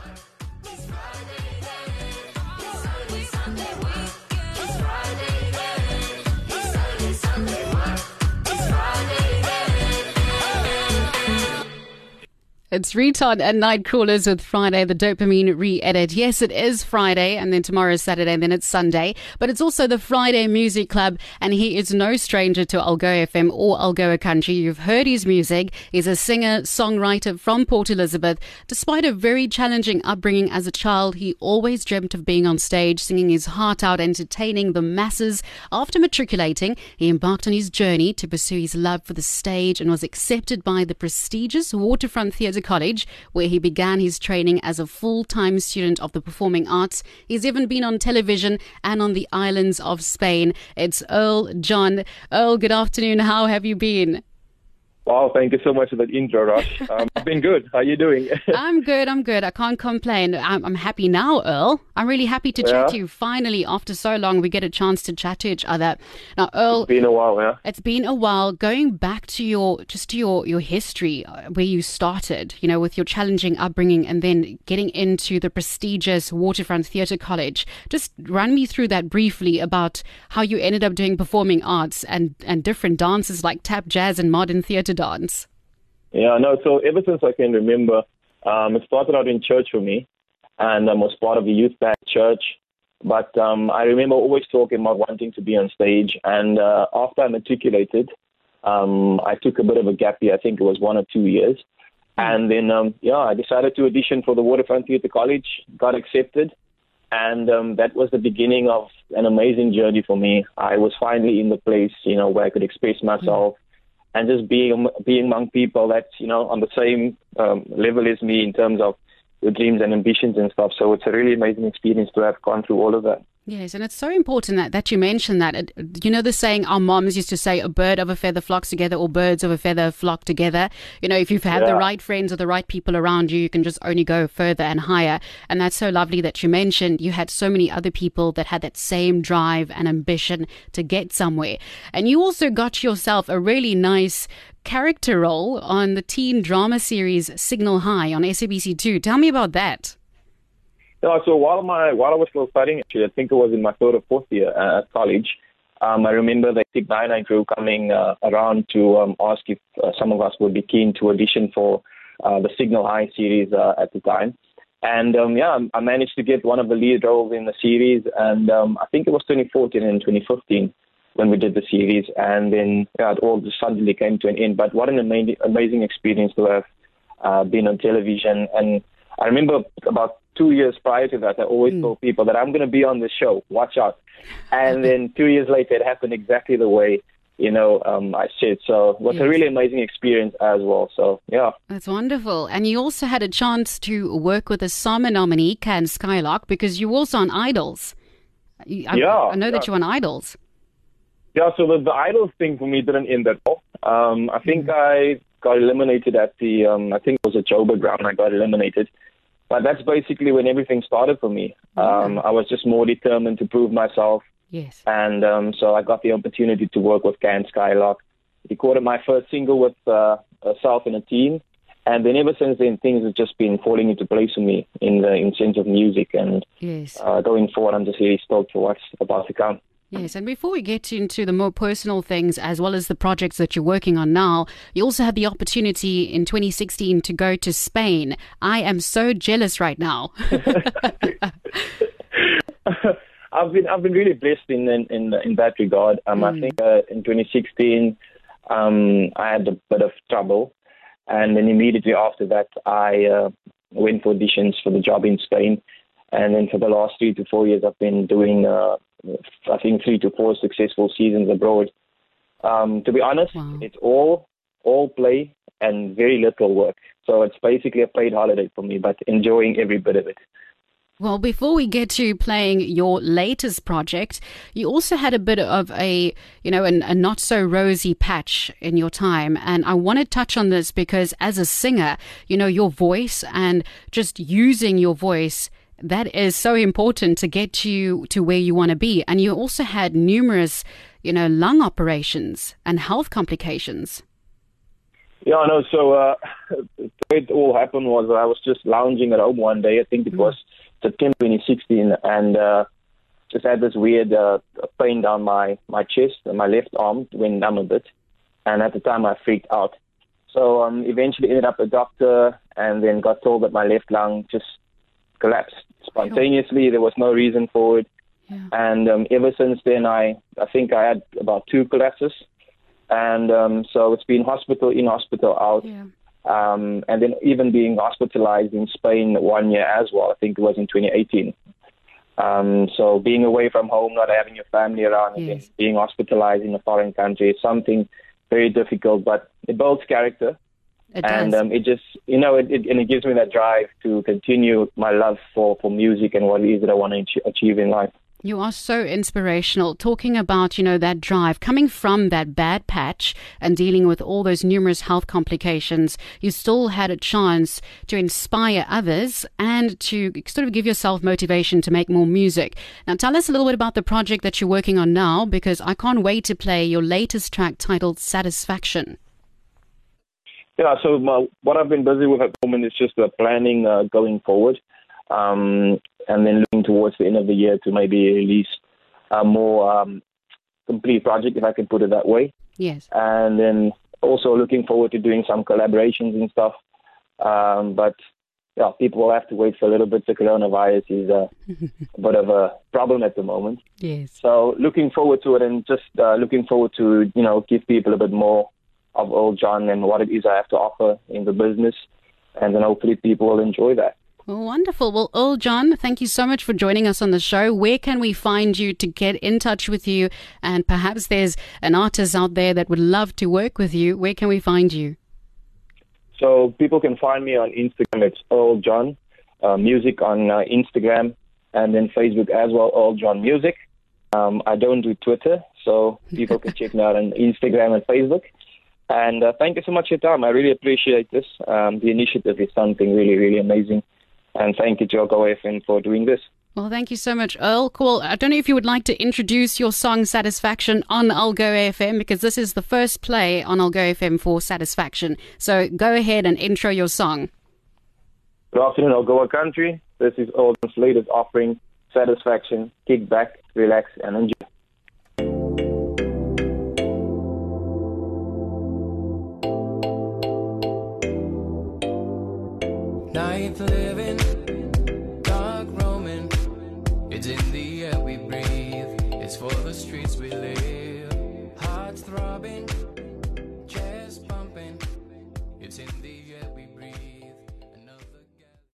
It's Retard and Nightcrawlers with Friday, the Dopamine re-edit. Yes, it is Friday, and then tomorrow is Saturday, and then it's Sunday. But it's also the Friday Music Club, and he is no stranger to Algoa FM or Algoa Country. You've heard his music. He's a singer, songwriter from Port Elizabeth. Despite a very challenging upbringing as a child, he always dreamt of being on stage, singing his heart out, entertaining the masses. After matriculating, he embarked on his journey to pursue his love for the stage and was accepted by the prestigious Waterfront Theatre College, where he began his training as a full-time student of the performing arts. He's even been on television and on the islands of Spain. It's Earl John. Earl, good afternoon. How have you been? Wow, thank you so much for that intro, Rush. I've been good. How are you doing? I'm good. I can't complain. I'm happy now, Earl. I'm really happy to chat to you. Finally, after so long, we get a chance to chat to each other. Now, Earl, it's been a while, yeah. It's been a while. Going back to your history, where you started, with your challenging upbringing, and then getting into the prestigious Waterfront Theatre College. Just run me through that briefly about how you ended up doing performing arts and different dances like tap, jazz, and modern theatre dance. Yeah, no, so ever since I can remember, it started out in church for me, and I was part of the youth band church. But I remember always talking about wanting to be on stage, and after I matriculated, I took a bit of a gap year. I think it was 1 or 2 years. And then, I decided to audition for the Waterfront Theatre College, got accepted, and that was the beginning of an amazing journey for me. I was finally in the place, where I could express myself, and just being among people that's, on the same level as me in terms of the dreams and ambitions and stuff. So it's a really amazing experience to have gone through all of that. Yes, and it's so important that you mention that. The saying our moms used to say, a bird of a feather flocks together, or birds of a feather flock together. If you've had the right friends or the right people around you, you can just only go further and higher. And that's so lovely that you mentioned you had so many other people that had that same drive and ambition to get somewhere. And you also got yourself a really nice character role on the teen drama series Signal High on SABC2. Tell me about that. Yeah, so while I was still studying, actually, I think it was in my third or fourth year at college, I remember the Tick 99 crew coming around to ask if some of us would be keen to audition for the Signal High series at the time. And I managed to get one of the lead roles in the series, and I think it was 2014 and 2015 when we did the series, and then it all just suddenly came to an end. But what an amazing experience to have been on television. And I remember about 2 years prior to that, I always told people that I'm going to be on the show, watch out. And then 2 years later, it happened exactly the way, I said. So it was a really amazing experience as well. So, yeah. That's wonderful. And you also had a chance to work with a SAMA nominee, Can Skylark, because you were also on Idols. I know that you're on Idols. Yeah, so the Idols thing for me didn't end at all. I think I got eliminated at the, I think it was a Joburg round. I got eliminated. But that's basically when everything started for me. I was just more determined to prove myself. Yes. And so I got the opportunity to work with Can Skylark. Recorded my first single with Self and a Team. And then ever since then, things have just been falling into place for me in sense of music. And going forward, I'm just really stoked for what's about to come. Yes, and before we get into the more personal things as well as the projects that you're working on now, you also had the opportunity in 2016 to go to Spain. I am so jealous right now. I've been really blessed in that regard. I think in 2016 I had a bit of trouble, and then immediately after that I went for auditions for the job in Spain, and then for the last 3 to 4 years I've been doing I think 3 to 4 successful seasons abroad. To be honest, it's all play and very little work. So it's basically a paid holiday for me, but enjoying every bit of it. Well, before we get to playing your latest project, you also had a bit of a not so rosy patch in your time. And I want to touch on this because as a singer, your voice and just using your voice, that is so important to get you to where you want to be. And you also had numerous, lung operations and health complications. Yeah, no. So way it all happened was I was just lounging at home one day. I think it was September 2016, and just had this weird pain down my chest, and my left arm went numb a bit. And at the time, I freaked out. So eventually ended up a doctor, and then got told that my left lung just collapsed spontaneously. There was no reason for it. Yeah. And ever since then, I think I had about 2 collapses. And so it's been hospital in, hospital out. Yeah. And then even being hospitalized in Spain 1 year as well. I think it was in 2018. So being away from home, not having your family around, Yes. and being hospitalized in a foreign country is something very difficult, but it builds character. It And does. it just, it gives me that drive to continue my love for music and what it is that I want to achieve in life. You are so inspirational. Talking about, that drive, coming from that bad patch and dealing with all those numerous health complications, you still had a chance to inspire others and to sort of give yourself motivation to make more music. Now, tell us a little bit about the project that you're working on now, because I can't wait to play your latest track titled Satisfaction. Yeah, so what I've been busy with at the moment is just planning going forward. And then looking towards the end of the year to maybe release a more complete project, if I can put it that way. Yes. And then also looking forward to doing some collaborations and stuff. But yeah, people will have to wait for a little bit. The coronavirus is a bit of a problem at the moment. Yes. So looking forward to it, and just looking forward to, give people a bit more of Old John and what it is I have to offer in the business. And then hopefully people will enjoy that. Well, wonderful. Well, Earl John, thank you so much for joining us on the show. Where can we find you to get in touch with you? And perhaps there's an artist out there that would love to work with you. Where can we find you? So people can find me on Instagram. It's Earl John Music on Instagram, and then Facebook as well, Earl John Music. I don't do Twitter, so people can check me out on Instagram and Facebook. And thank you so much for your time. I really appreciate this. The initiative is something really, really amazing. And thank you to Algo FM for doing this. Well, thank you so much, Earl. Cool. I don't know if you would like to introduce your song Satisfaction on Algo FM, because this is the first play on Algo FM for Satisfaction. So go ahead and intro your song. Good afternoon, Algoa Country. This is Earl John's latest offering, Satisfaction. Kick back, relax, and enjoy. Night living, dark roaming. It's in the air we breathe. It's for the streets we live. Hearts throbbing, chest pumping. It's in the air.